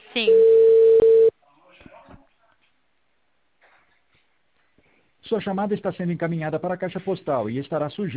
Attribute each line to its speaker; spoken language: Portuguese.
Speaker 1: Sim.
Speaker 2: Sua chamada está sendo encaminhada para a caixa postal e estará sujeita